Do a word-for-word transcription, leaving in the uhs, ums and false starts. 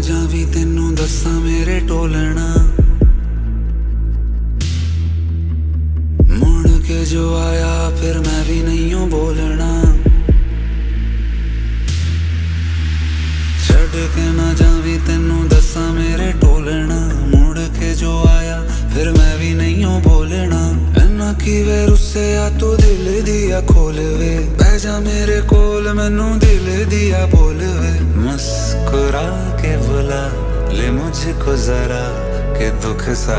Xavi तेनू दसा मेरे टोलना, मुड़ के जो आया फिर मैं भी नहीं हूं बोलना। छड़ के ना जावी तेनू दसा मेरे टोलना, मुड़ के जो आया फिर मैं भी नहीं हूं बोलना। इन्ना की वे रुस्से आ तू दिल दिया खोल वे, बह जा मेरे कोल मैनू दिल दिया बोल वे। मुस्कुरा के बुला ले मुझको जरा के दुख सा